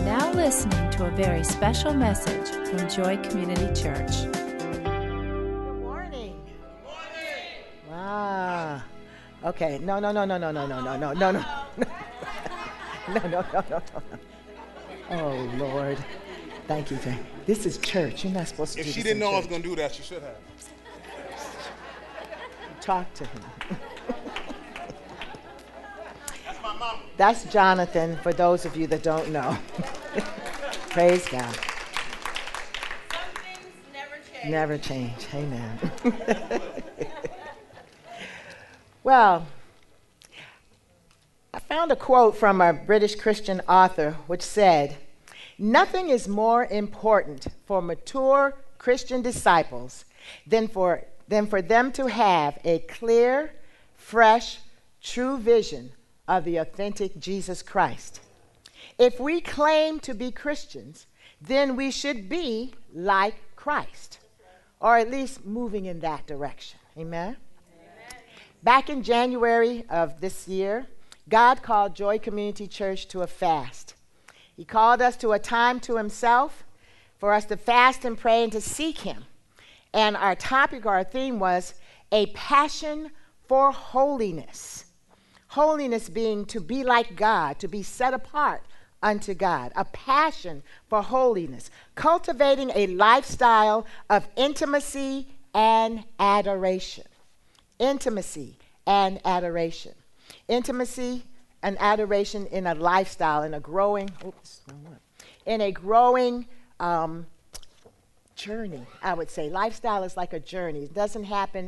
now listening to a very special message from Joy Community Church. Good morning. Wow. Okay. No. No. Oh, Lord. Thank you, Jane. This is church. You're not supposed to do this. If she didn't know I was going to do that, she should have. Talk to him. That's my mama. That's Jonathan, for those of you that don't know. Praise God. Some things never change. Never change. Amen. Well, I found a quote from a British Christian author which said, "Nothing is more important for mature Christian disciples than for them to have a clear, fresh, true vision of the authentic Jesus Christ. If we claim to be Christians, then we should be like Christ, or at least moving in that direction." Amen? Back in January of this year, God called Joy Community Church to a fast. He called us to a time to himself for us to fast and pray and to seek him. And our topic, or our theme, was a passion for holiness. Holiness being to be like God, to be set apart unto God. A passion for holiness. Cultivating a lifestyle of intimacy and adoration. Intimacy and adoration. Intimacy and adoration in a lifestyle, in a growing journey, I would say. Lifestyle is like a journey. It doesn't happen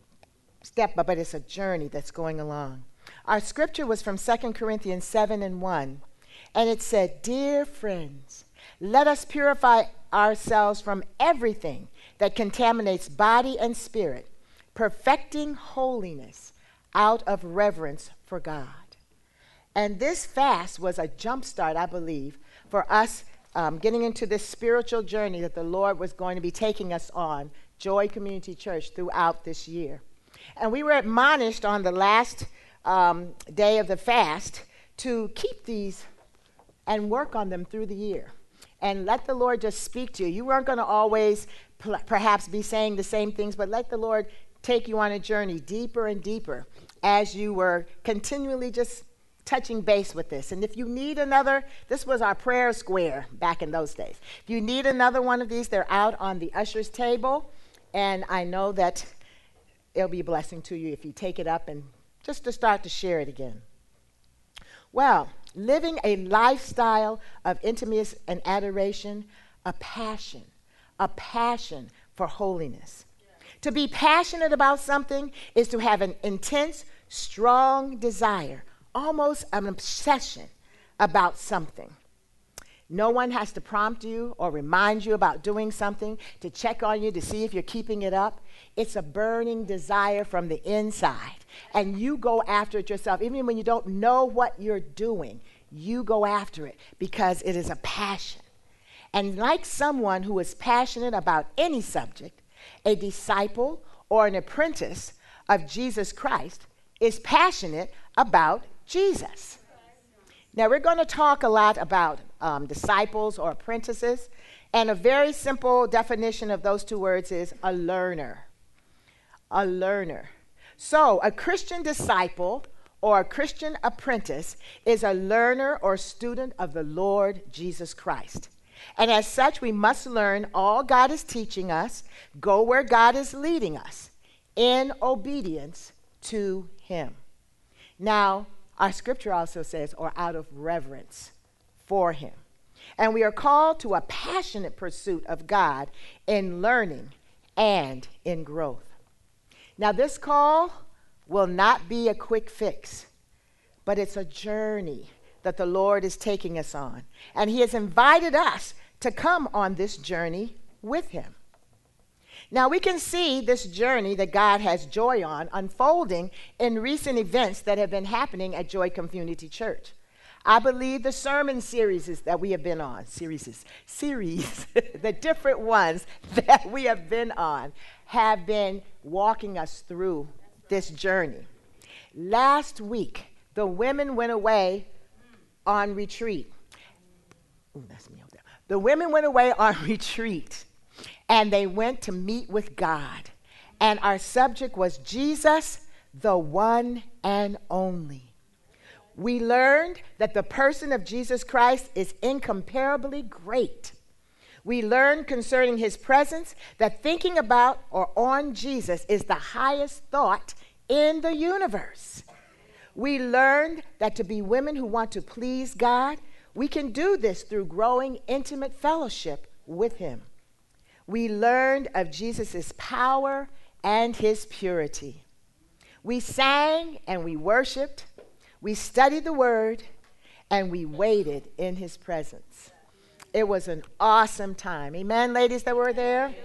but it's a journey that's going along. Our scripture was from 2 Corinthians 7:1, and it said, "Dear friends, let us purify ourselves from everything that contaminates body and spirit, perfecting holiness out of reverence for God." And this fast was a jumpstart, I believe, for us getting into this spiritual journey that the Lord was going to be taking us on, Joy Community Church, throughout this year. And we were admonished on the last day of the fast to keep these and work on them through the year. And let the Lord just speak to you. You weren't going to always perhaps be saying the same things, but let the Lord take you on a journey deeper and deeper as you were continually just touching base with this. And if you need another, this was our prayer square back in those days. If you need another one of these, they're out on the usher's table. And I know that it'll be a blessing to you if you take it up and just to start to share it again. Well, living a lifestyle of intimacy and adoration, a passion for holiness. To be passionate about something is to have an intense, strong desire, almost an obsession about something. No one has to prompt you or remind you about doing something, to check on you to see if you're keeping it up. It's a burning desire from the inside, and you go after it yourself. Even when you don't know what you're doing, you go after it because it is a passion. And like someone who is passionate about any subject, a disciple or an apprentice of Jesus Christ is passionate about Jesus. Now, we're going to talk a lot about disciples or apprentices, and a very simple definition of those two words is a learner. A learner. So, a Christian disciple or a Christian apprentice is a learner or student of the Lord Jesus Christ. And as such, we must learn all God is teaching us, go where God is leading us, in obedience to him. Now, our scripture also says, or out of reverence for him. And we are called to a passionate pursuit of God in learning and in growth. Now, this call will not be a quick fix, but it's a journey that the Lord is taking us on. And he has invited us to come on this journey with him. Now, we can see this journey that God has Joy on unfolding in recent events that have been happening at Joy Community Church. I believe the sermon series that we have been on, series, the different ones that we have been on, have been walking us through this journey. Last week, the women went away on retreat. Ooh, that's me over there. The women went away on retreat, and they went to meet with God. And our subject was Jesus, the one and only. We learned that the person of Jesus Christ is incomparably great. We learned concerning his presence that thinking about or on Jesus is the highest thought in the universe. We learned that to be women who want to please God, we can do this through growing intimate fellowship with him. We learned of Jesus' power and his purity. We sang and we worshiped. We studied the word, and we waited in his presence. It was an awesome time. Amen, ladies that were there?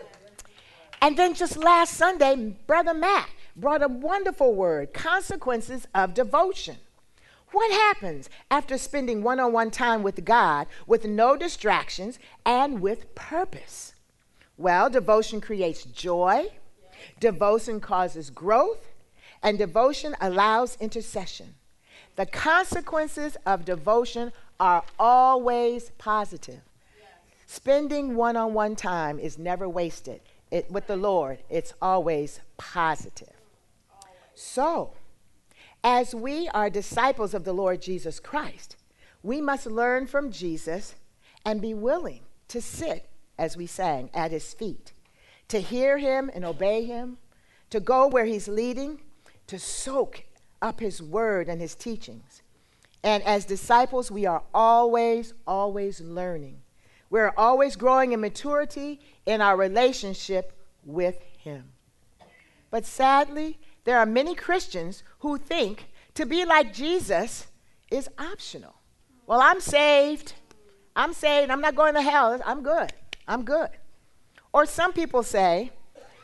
And then just last Sunday, Brother Matt brought a wonderful word, consequences of devotion. What happens after spending one-on-one time with God with no distractions and with purpose? Well, devotion creates joy, devotion causes growth, and devotion allows intercession. The consequences of devotion are always positive. Yes. Spending one-on-one time is never wasted. With the Lord, it's always positive. Always. So, as we are disciples of the Lord Jesus Christ, we must learn from Jesus and be willing to sit, as we sang, at his feet, to hear him and obey him, to go where he's leading, to soak up his word and his teachings. And as disciples, we are always learning. We're always growing in maturity in our relationship with him. But sadly, there are many Christians who think to be like Jesus is optional. Well, I'm saved, I'm not going to hell, I'm good. Or some people say,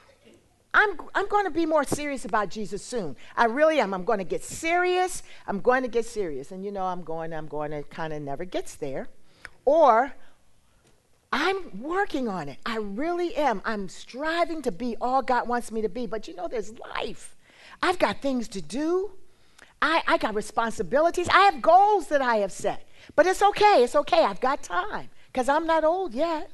I'm going to be more serious about Jesus soon. I really am. I'm going to get serious. And I'm going to kind of never gets there. Or I'm working on it. I really am. I'm striving to be all God wants me to be. But there's life. I've got things to do. I got responsibilities. I have goals that I have set. But it's okay. It's okay. I've got time because I'm not old yet.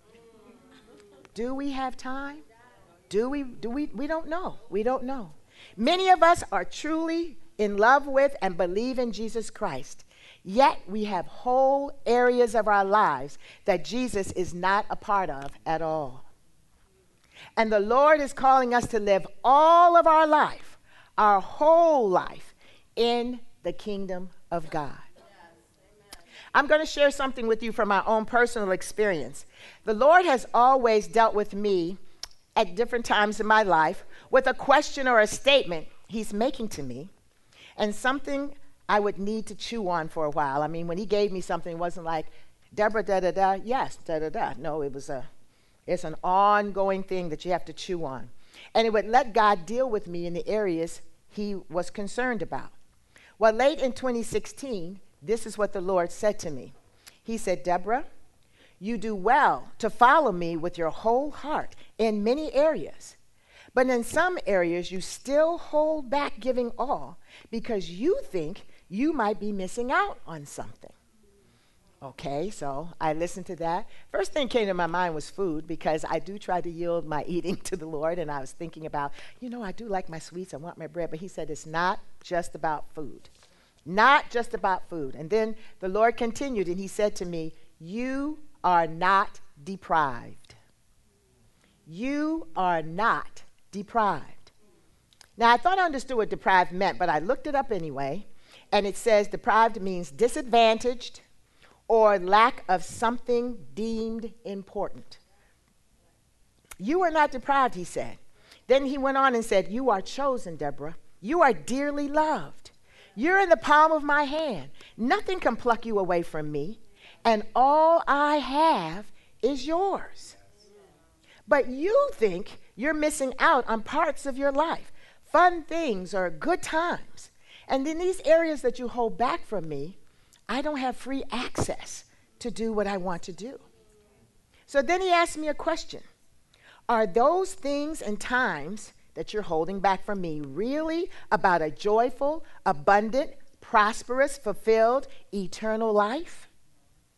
Do we have time? We don't know. We don't know. Many of us are truly in love with and believe in Jesus Christ, yet we have whole areas of our lives that Jesus is not a part of at all. And the Lord is calling us to live all of our life, our whole life, in the kingdom of God. I'm going to share something with you from my own personal experience. The Lord has always dealt with me at different times in my life with a question or a statement he's making to me, and something I would need to chew on for a while. I mean, when he gave me something, it wasn't like, Deborah, da-da-da, yes, da-da-da. No, it's an ongoing thing that you have to chew on. And it would let God deal with me in the areas he was concerned about. Well, late in 2016, this is what the Lord said to me. He said, Deborah, you do well to follow me with your whole heart in many areas. But in some areas, you still hold back giving all because you think you might be missing out on something. Okay, so I listened to that. First thing came to my mind was food, because I do try to yield my eating to the Lord. And I was thinking about, I do like my sweets. I want my bread. But he said, it's not just about food. Not just about food. And then the Lord continued and he said to me, you are not deprived. You are not deprived. Now, I thought I understood what deprived meant, but I looked it up anyway, and it says deprived means disadvantaged or lack of something deemed important. You are not deprived, he said. Then he went on and said, you are chosen, Deborah. You are dearly loved. You're in the palm of my hand. Nothing can pluck you away from me. And all I have is yours. But you think you're missing out on parts of your life, fun things or good times. And in these areas that you hold back from me, I don't have free access to do what I want to do. So then he asked me a question. Are those things and times that you're holding back from me really about a joyful, abundant, prosperous, fulfilled, eternal life?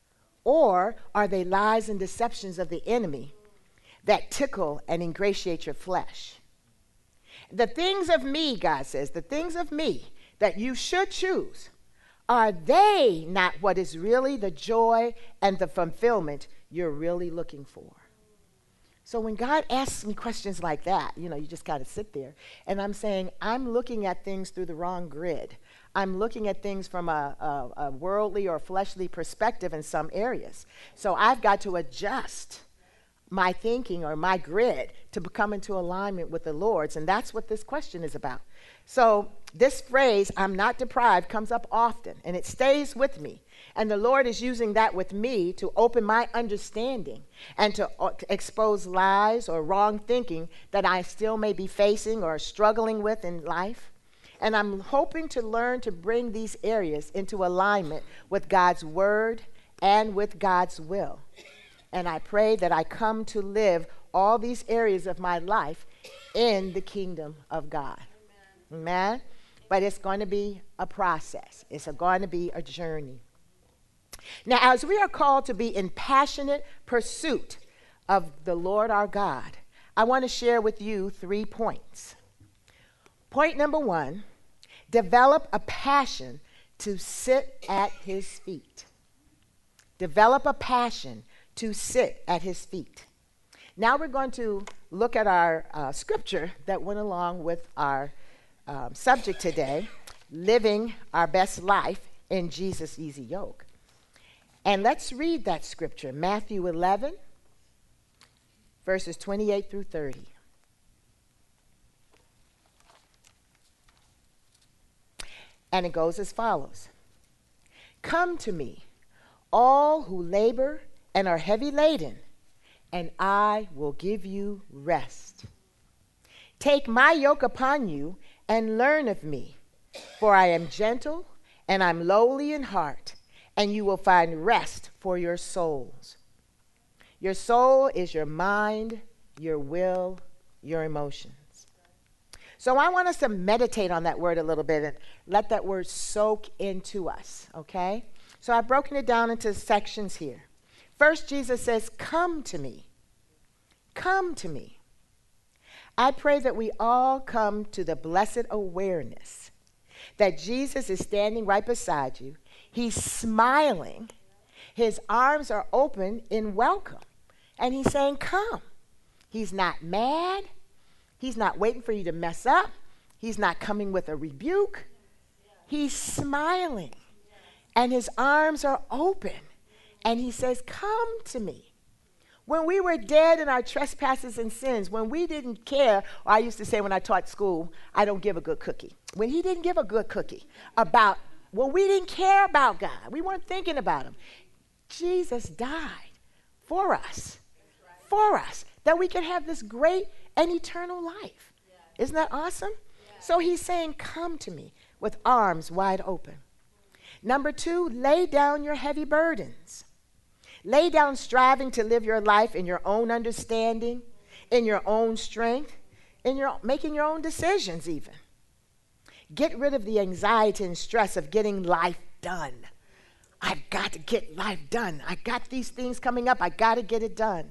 Or are they lies and deceptions of the enemy that tickle and ingratiate your flesh? The things of me, God says, the things of me that you should choose, are they not what is really the joy and the fulfillment you're really looking for? So when God asks me questions like that, you just got to sit there. And I'm saying, I'm looking at things through the wrong grid. I'm looking at things from a worldly or fleshly perspective in some areas. So I've got to adjust my thinking or my grid to come into alignment with the Lord's. And that's what this question is about. So this phrase, I'm not deprived, comes up often, and it stays with me. And the Lord is using that with me to open my understanding and to expose lies or wrong thinking that I still may be facing or struggling with in life. And I'm hoping to learn to bring these areas into alignment with God's word and with God's will. And I pray that I come to live all these areas of my life in the kingdom of God. Amen? But it's going to be a process. It's going to be a journey. Now, as we are called to be in passionate pursuit of the Lord our God, I want to share with you 3 points. Point number 1, develop a passion to sit at his feet. Develop a passion to sit at his feet. Now we're going to look at our scripture that went along with our subject today, living our best life in Jesus' easy yoke. And let's read that scripture, Matthew 11, verses 28 through 30. And it goes as follows. Come to me, all who labor and are heavy laden, and I will give you rest. Take my yoke upon you and learn of me, for I am gentle and I'm lowly in heart, and you will find rest for your souls. Your soul is your mind, your will, your emotions. So I want us to meditate on that word a little bit and let that word soak into us, okay? So I've broken it down into sections here. First, Jesus says, come to me. Come to me. I pray that we all come to the blessed awareness that Jesus is standing right beside you. He's smiling. His arms are open in welcome. And he's saying, come. He's not mad. He's not waiting for you to mess up. He's not coming with a rebuke. He's smiling. And his arms are open. And he says, come to me. When we were dead in our trespasses and sins, when we didn't care, or I used to say when I taught school, I don't give a good cookie. When he didn't give a good cookie about, well, we didn't care about God. We weren't thinking about him. Jesus died for us, that we could have this great and eternal life. Isn't that awesome? So he's saying, come to me with arms wide open. Number 2, lay down your heavy burdens. Lay down striving to live your life in your own understanding, in your own strength, in your making your own decisions even. Get rid of the anxiety and stress of getting life done. I've got to get life done. I got these things coming up. I got to get it done.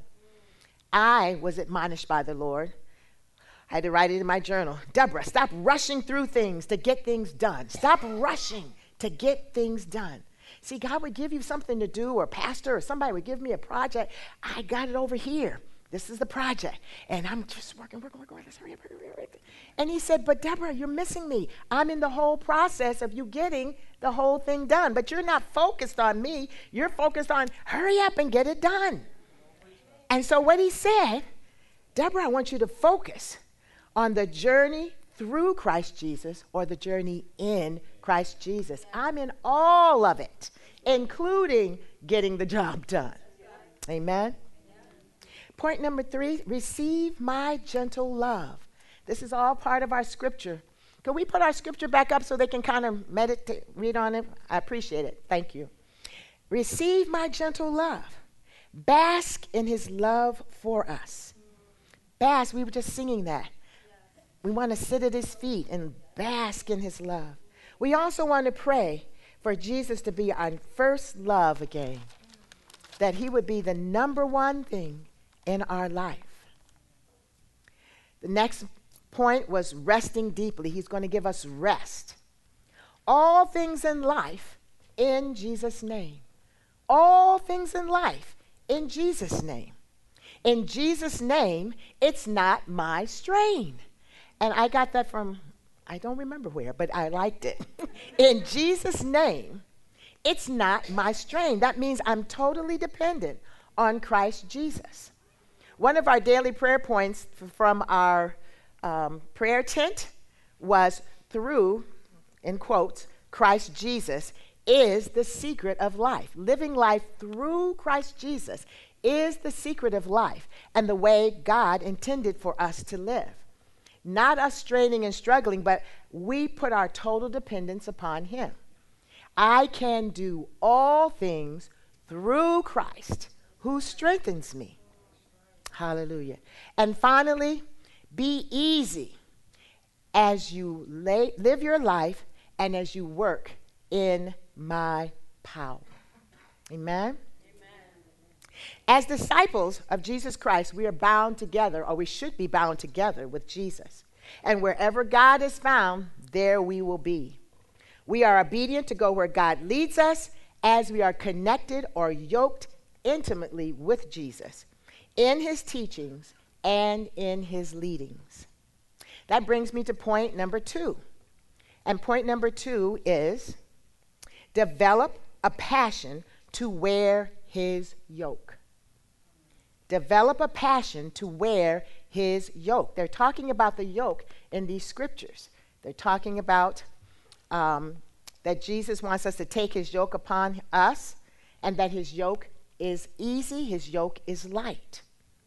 I was admonished by the Lord. I had to write it in my journal. Deborah, stop rushing through things to get things done. Stop rushing to get things done. See, God would give you something to do, or pastor or somebody would give me a project. I got it over here. This is the project. And I'm just working. Let's hurry up. And he said, but Deborah, you're missing me. I'm in the whole process of you getting the whole thing done. But you're not focused on me. You're focused on hurry up and get it done. And so what he said, Deborah, I want you to focus on the journey through Christ Jesus or the journey in Christ Jesus. I'm in all of it, including getting the job done. Amen. Point number 3, receive my gentle love. This is all part of our scripture. Can we put our scripture back up so they can kind of meditate, read on it? I appreciate it. Thank you. Receive my gentle love. Bask in his love for us. Bask, we were just singing that. We want to sit at his feet and bask in his love. We also want to pray for Jesus to be our first love again. that he would be the number one thing in our life. The next point was resting deeply. He's going to give us rest. All things in life in Jesus' name. All things in life in Jesus' name. In Jesus' name, it's not my strain. And I got that from, I don't remember where, but I liked it. In Jesus' name, it's not my strain. That means I'm totally dependent on Christ Jesus. One of our daily prayer points from our prayer tent was through, in quotes, Christ Jesus is the secret of life. Living life through Christ Jesus is the secret of life and the way God intended for us to live. Not us straining and struggling, but we put our total dependence upon him. I can do all things through Christ who strengthens me. Hallelujah. And finally, be easy as you live your life and as you work in my power. Amen? As disciples of Jesus Christ, we are bound together, or we should be bound together with Jesus. And wherever God is found, there we will be. We are obedient to go where God leads us as we are connected or yoked intimately with Jesus in his teachings and in his leadings. That brings me to point number 2. And point number 2 is develop a passion to wear his yoke. Develop a passion to wear his yoke. They're talking about the yoke in these scriptures. They're talking about that Jesus wants us to take his yoke upon us, and that his yoke is easy, his yoke is light.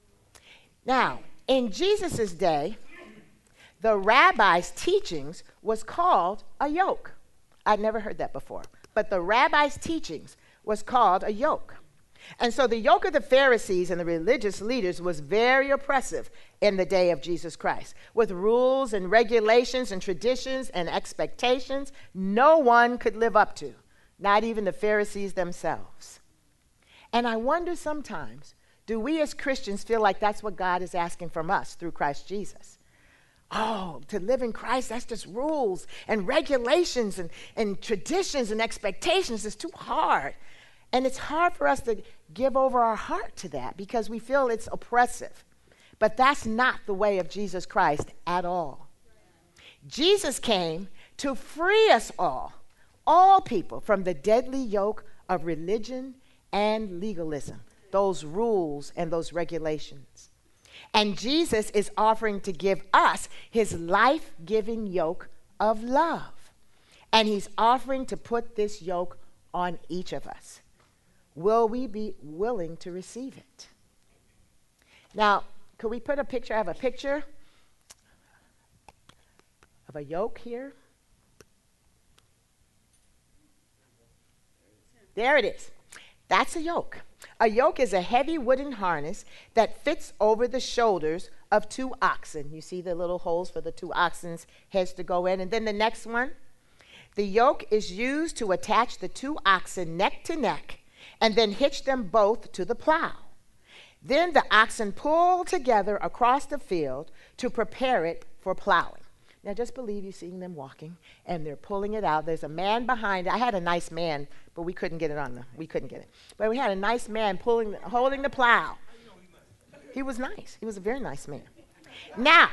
Now, in Jesus' day, the rabbi's teachings was called a yoke. I'd never heard that before. But the rabbi's teachings was called a yoke. And so the yoke of the Pharisees and the religious leaders was very oppressive in the day of Jesus Christ, with rules and regulations and traditions and expectations no one could live up to, not even the Pharisees themselves. And I wonder sometimes, do we as Christians feel like that's what God is asking from us through Christ Jesus? Oh, to live in Christ, that's just rules and regulations and traditions and expectations. It's too hard. And it's hard for us to give over our heart to that because we feel it's oppressive. But that's not the way of Jesus Christ at all. Jesus came to free us all people, from the deadly yoke of religion and legalism, those rules and those regulations. And Jesus is offering to give us his life-giving yoke of love. And he's offering to put this yoke on each of us. Will we be willing to receive it? Now, could we put a picture? I have a picture of a yoke here. There it is. That's a yoke. A yoke is a heavy wooden harness that fits over the shoulders of 2 oxen. You see the little holes for the 2 oxen's heads to go in. And then the next one, the yoke is used to attach the 2 oxen neck to neck and then hitch them both to the plow. Then the oxen pull together across the field to prepare it for plowing. Now just believe you're seeing them walking and they're pulling it out. There's a man behind it. I had a nice man, but we couldn't get it. But we had a nice man holding the plow. He was nice. He was a very nice man. Now,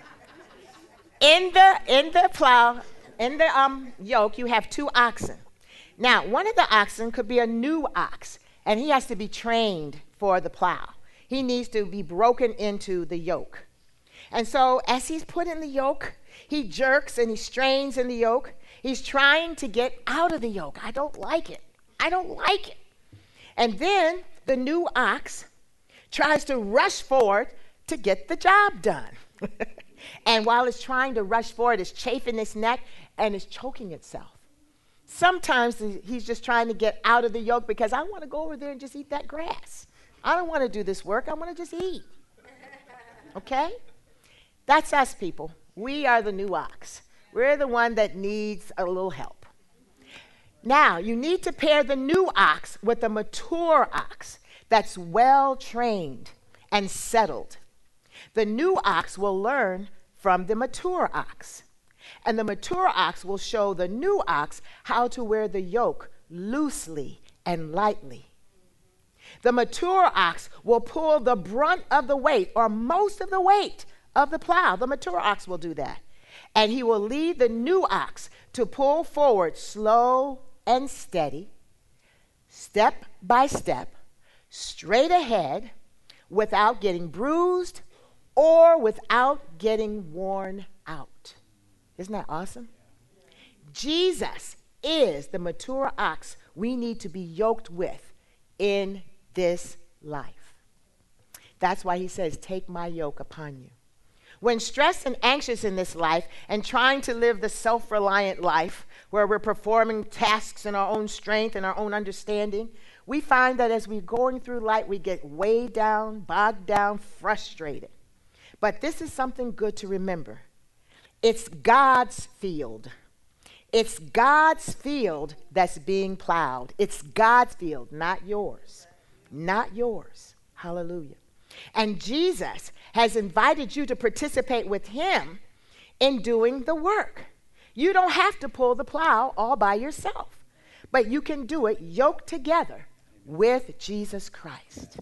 in the yoke, you have 2 oxen. Now, one of the oxen could be a new ox, and he has to be trained for the plow. He needs to be broken into the yoke. And so as he's put in the yoke, he jerks and he strains in the yoke. He's trying to get out of the yoke. I don't like it. And then the new ox tries to rush forward to get the job done. And while it's trying to rush forward, it's chafing its neck and it's choking itself. Sometimes he's just trying to get out of the yoke because I want to go over there and just eat that grass. I don't want to do this work. I want to just eat. Okay? That's us, people. We are the new ox. We're the one that needs a little help. Now, you need to pair the new ox with a mature ox that's well trained and settled. The new ox will learn from the mature ox, and the mature ox will show the new ox how to wear the yoke loosely and lightly. The mature ox will pull the brunt of the weight, or most of the weight of the plow. The mature ox will do that. And he will lead the new ox to pull forward slow and steady, step by step, straight ahead, without getting bruised or without getting worn out. Isn't that awesome? Jesus is the mature ox we need to be yoked with in this life. That's why he says, take my yoke upon you. When stressed and anxious in this life and trying to live the self-reliant life where we're performing tasks in our own strength and our own understanding, we find that as we're going through life, we get weighed down, bogged down, frustrated. But this is something good to remember. It's God's field. It's God's field that's being plowed. It's God's field, not yours. Not yours. Hallelujah. And Jesus has invited you to participate with him in doing the work. You don't have to pull the plow all by yourself, but you can do it yoked together with Jesus Christ.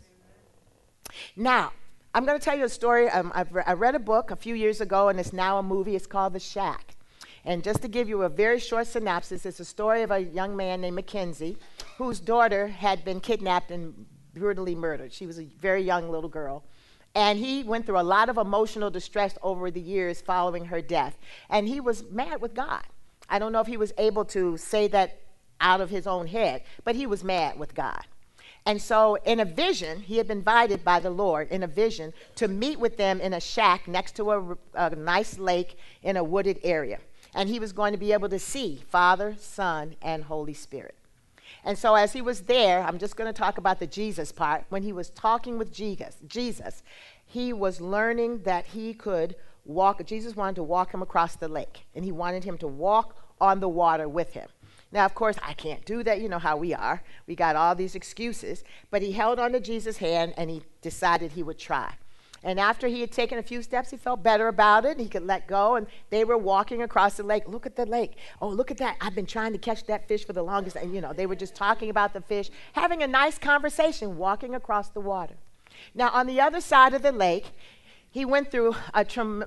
Now, I'm going to tell you a story. I read a book a few years ago, and it's now a movie. It's called The Shack. And just to give you a very short synopsis, it's a story of a young man named Mackenzie, whose daughter had been kidnapped and brutally murdered. She was a very young little girl. And he went through a lot of emotional distress over the years following her death. And he was mad with God. I don't know if he was able to say that out of his own head, but he was mad with God. And so in a vision, he had been invited by the Lord in a vision to meet with them in a shack next to a nice lake in a wooded area. And he was going to be able to see Father, Son, and Holy Spirit. And so as he was there, I'm just going to talk about the Jesus part. When he was talking with Jesus, he was learning that he could walk. Jesus wanted to walk him across the lake, and he wanted him to walk on the water with him. Now, of course, I can't do that. You know how we are. We got all these excuses. But he held onto Jesus' hand, and he decided he would try. And after he had taken a few steps, he felt better about it. He could let go, and they were walking across the lake. Look at the lake. Oh, look at that. I've been trying to catch that fish for the longest. And, they were just talking about the fish, having a nice conversation, walking across the water. Now, on the other side of the lake, he went through a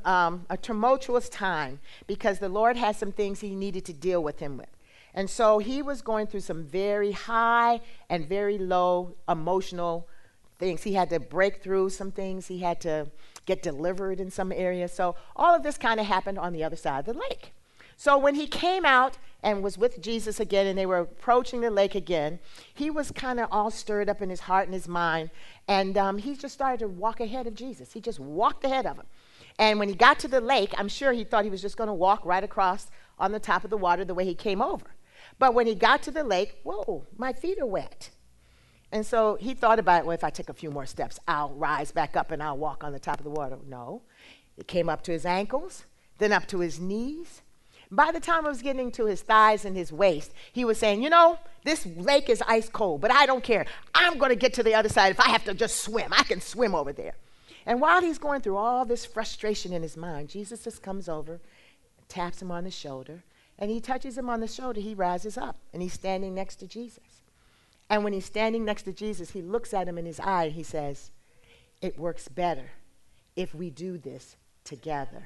tumultuous time because the Lord had some things he needed to deal with him with. And so he was going through some very high and very low emotional things. He had to break through some things. He had to get delivered in some areas. So all of this kind of happened on the other side of the lake. So when he came out and was with Jesus again, and they were approaching the lake again, he was kind of all stirred up in his heart and his mind. And he just started to walk ahead of Jesus. He just walked ahead of him. And when he got to the lake, I'm sure he thought he was just going to walk right across on the top of the water the way he came over. But when he got to the lake, whoa, my feet are wet. And so he thought about, well, if I take a few more steps, I'll rise back up and I'll walk on the top of the water. No, it came up to his ankles, then up to his knees. By the time it was getting to his thighs and his waist, he was saying, this lake is ice cold, but I don't care. I'm going to get to the other side. If I have to just swim, I can swim over there. And while he's going through all this frustration in his mind, Jesus just comes over, taps him on the shoulder, and he touches him on the shoulder. He rises up, and he's standing next to Jesus. And when he's standing next to Jesus, he looks at him in his eye, and he says, it works better if we do this together.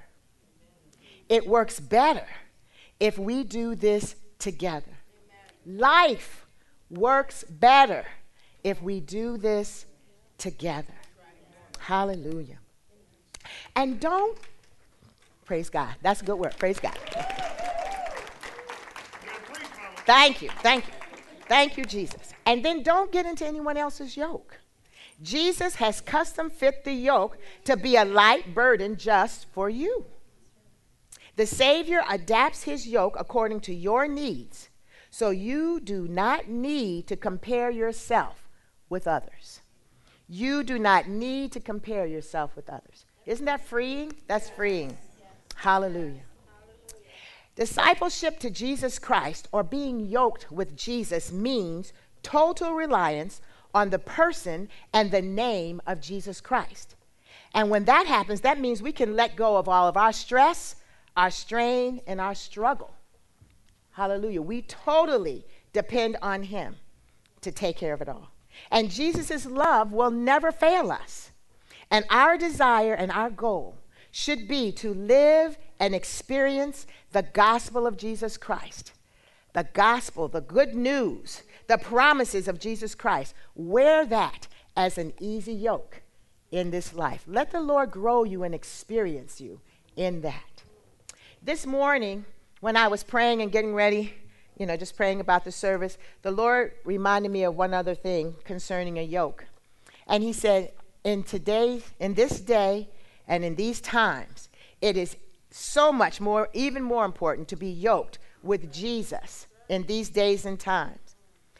It works better if we do this together. Amen. Life works better if we do this together. Right. Hallelujah. And don't, praise God. That's a good word. Praise God. Thank you. Thank you. Thank you, Jesus. And then don't get into anyone else's yoke. Jesus has custom fit the yoke to be a light burden just for you. The Savior adapts his yoke according to your needs, so you do not need to compare yourself with others. You do not need to compare yourself with others. Isn't that freeing? That's freeing. Hallelujah. Discipleship to Jesus Christ, or being yoked with Jesus, means total reliance on the person and the name of Jesus Christ. And when that happens, that means we can let go of all of our stress, our strain, and our struggle. Hallelujah. We totally depend on him to take care of it all. And Jesus' love will never fail us. And our desire and our goal should be to live and experience the gospel of Jesus Christ. The gospel, the good news, the promises of Jesus Christ. Wear that as an easy yoke in this life. Let the Lord grow you and experience you in that. This morning, when I was praying and getting ready, just praying about the service, the Lord reminded me of one other thing concerning a yoke. And he said, in this day, and in these times, it is so much more, even more important to be yoked with Jesus in these days and times.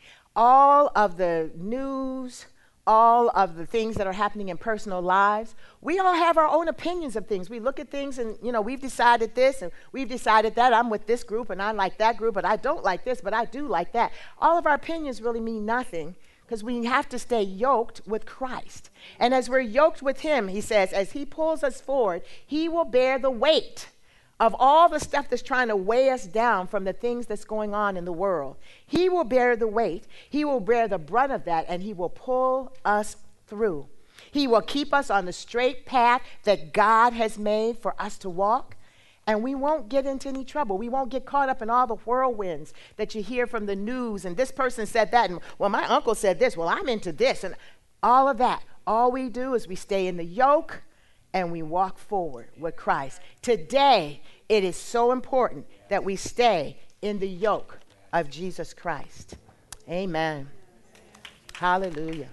All of the news, all of the things that are happening in personal lives, we all have our own opinions of things. We look at things and, we've decided this and we've decided that. I'm with this group and I like that group, but I don't like this, but I do like that. All of our opinions really mean nothing because we have to stay yoked with Christ. And as we're yoked with him, he says, as he pulls us forward, he will bear the weight of all the stuff that's trying to weigh us down from the things that's going on in the world. He will bear the weight. He will bear the brunt of that, and he will pull us through. He will keep us on the straight path that God has made for us to walk, and we won't get into any trouble. We won't get caught up in all the whirlwinds that you hear from the news, and this person said that, and well, my uncle said this, well, I'm into this, and all of that. All we do is we stay in the yoke, and we walk forward with Christ. Today, it is so important that we stay in the yoke of Jesus Christ. Amen. Hallelujah.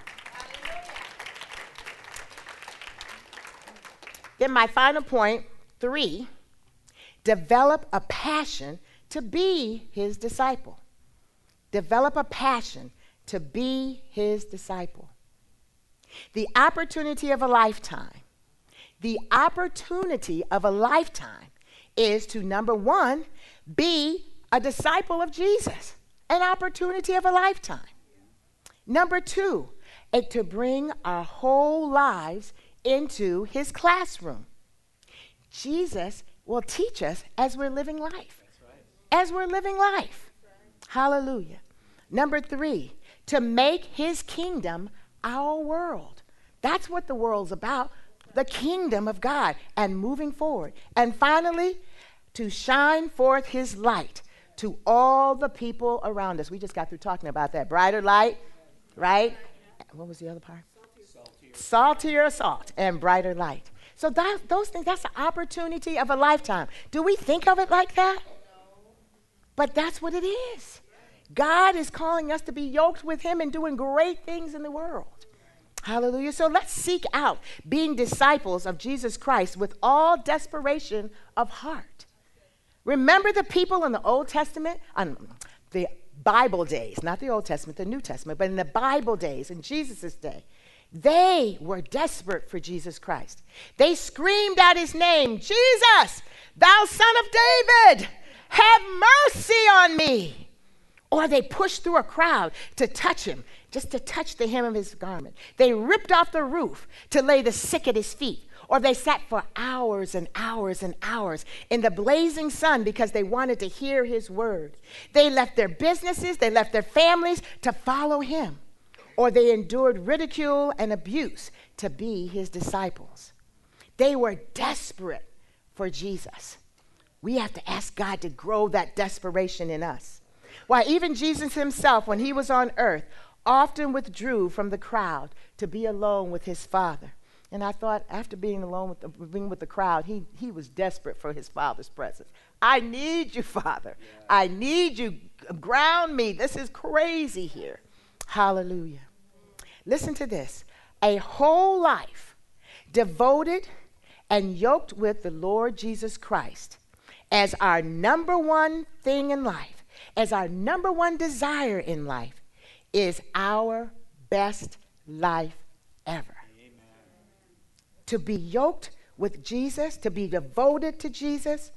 Then my final point, 3, develop a passion to be his disciple. Develop a passion to be his disciple. The opportunity of a lifetime is to, number 1, be a disciple of Jesus. An opportunity of a lifetime. Number 2, to bring our whole lives into his classroom. Jesus will teach us as we're living life. As we're living life. Hallelujah. Number 3, to make his kingdom our world. That's what the world's about. The kingdom of God and moving forward. And finally, to shine forth his light to all the people around us. We just got through talking about that. Brighter light, right? What was the other part? Saltier salt and brighter light. So those things, that's the opportunity of a lifetime. Do we think of it like that? But that's what it is. God is calling us to be yoked with him and doing great things in the world. Hallelujah. So let's seek out being disciples of Jesus Christ with all desperation of heart. Remember the people in the Old Testament, the Bible days, not the Old Testament, the New Testament, but in the Bible days, in Jesus' day, they were desperate for Jesus Christ. They screamed out his name, Jesus, thou son of David, have mercy on me. Or they pushed through a crowd to touch him, just to touch the hem of his garment. They ripped off the roof to lay the sick at his feet. Or they sat for hours and hours and hours in the blazing sun because they wanted to hear his word. They left their businesses, they left their families to follow him. Or they endured ridicule and abuse to be his disciples. They were desperate for Jesus. We have to ask God to grow that desperation in us. Why, even Jesus himself, when he was on earth, often withdrew from the crowd to be alone with his Father. And I thought, after being alone with the crowd, he was desperate for his Father's presence. I need you, Father. Yeah. I need you. Ground me. This is crazy here. Hallelujah. Listen to this. A whole life devoted and yoked with the Lord Jesus Christ as our number one thing in life, as our number one desire in life, is our best life ever. Amen. To be yoked with Jesus, to be devoted to Jesus,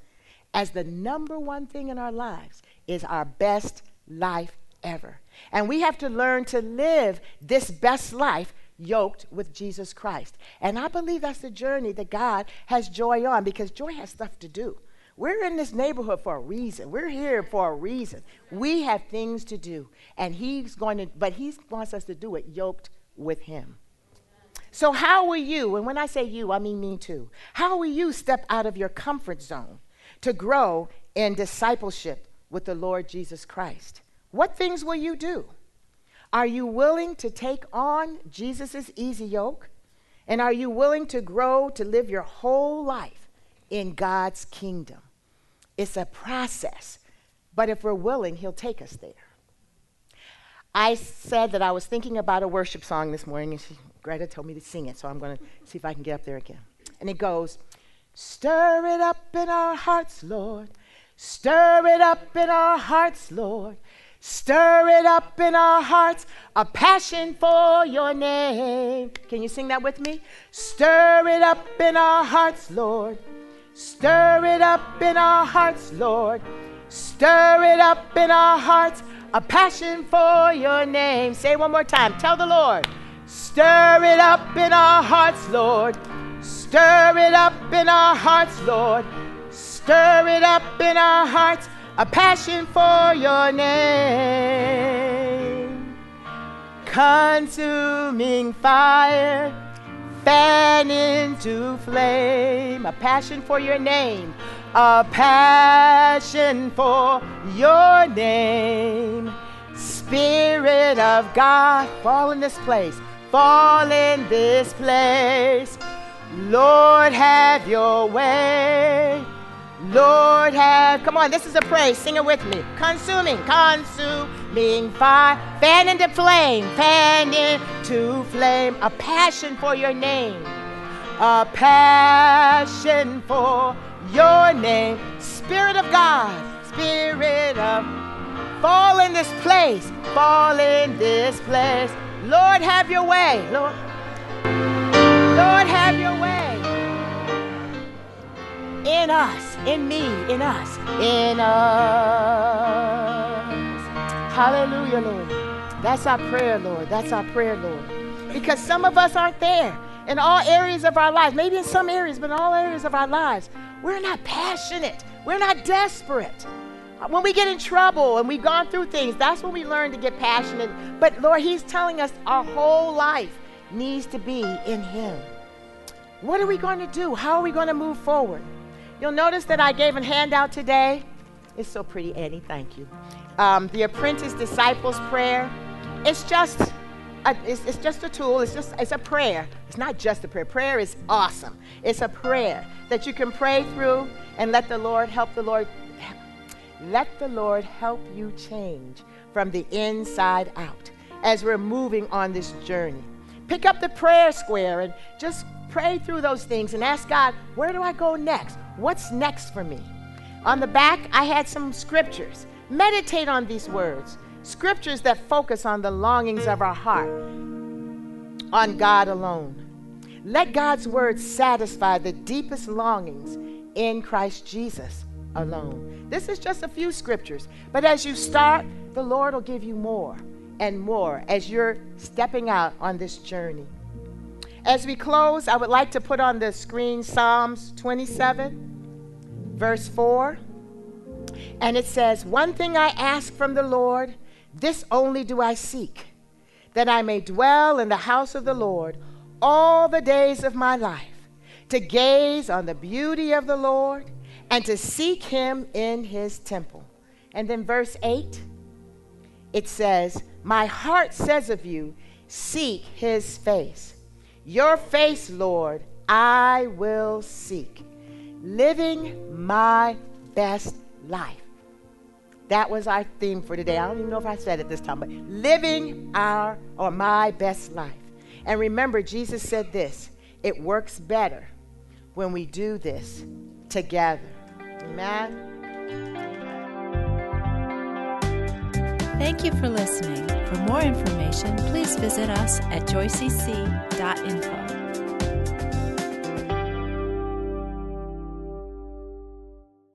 as the number one thing in our lives is our best life ever. And we have to learn to live this best life yoked with Jesus Christ. And I believe that's the journey that God has Joy on, because Joy has stuff to do. We're in this neighborhood for a reason. We're here for a reason. We have things to do. And he wants us to do it yoked with him. So how will you, and when I say you, I mean me too, how will you step out of your comfort zone to grow in discipleship with the Lord Jesus Christ? What things will you do? Are you willing to take on Jesus' easy yoke? And are you willing to grow to live your whole life in God's kingdom? It's a process, but if we're willing, he'll take us there. I said that I was thinking about a worship song this morning, and Greta told me to sing it, so I'm going to see if I can get up there again. And it goes, stir it up in our hearts, Lord. Stir it up in our hearts, Lord. Stir it up in our hearts, a passion for your name. Can you sing that with me? Stir it up in our hearts, Lord. Stir it up in our hearts, Lord. Stir it up in our hearts, a passion for your name. Say it one more time. Tell the Lord. Stir it up in our hearts, Lord. Stir it up in our hearts, Lord. Stir it up in our hearts, a passion for your name. Consuming fire, fan into flame, a passion for your name, a passion for your name. Spirit of God, fall in this place, fall in this place. Lord, have your way. Lord, come on, this is a praise, sing it with me. Consuming fire, fan into flame, a passion for your name, a passion for your name. Spirit of God, fall in this place, Lord, have your way, Lord, have your way. In us, in me, in us, in us. Hallelujah, Lord. That's our prayer, Lord. That's our prayer, Lord. Because some of us aren't there in all areas of our lives. Maybe in some areas, but in all areas of our lives, we're not passionate. We're not desperate. When we get in trouble and we've gone through things, that's when we learn to get passionate. But Lord, he's telling us our whole life needs to be in him. What are we going to do? How are we going to move forward? You'll notice that I gave a handout today. It's so pretty, Annie. Thank you. The Apprentice Disciples Prayer. It's just a tool. It's a prayer. It's not just a prayer. Prayer is awesome. It's a prayer that you can pray through and let the Lord help you change from the inside out as we're moving on this journey. Pick up the prayer square and just pray through those things and ask God, where do I go next? What's next for me? On the back, I had some scriptures. Meditate on these words. Scriptures that focus on the longings of our heart, on God alone. Let God's word satisfy the deepest longings in Christ Jesus alone. This is just a few scriptures, but as you start, the Lord will give you more and more as you're stepping out on this journey. As we close, I would like to put on the screen Psalms 27, verse 4. And it says, one thing I ask from the Lord, this only do I seek, that I may dwell in the house of the Lord all the days of my life, to gaze on the beauty of the Lord and to seek him in his temple. And then verse 8, it says, my heart says of you, seek his face. Your face, Lord, I will seek, living my best life. That was our theme for today. I don't even know if I said it this time, but living my best life. And remember, Jesus said this, it works better when we do this together. Amen. Thank you for listening. For more information, please visit us at joycc.info.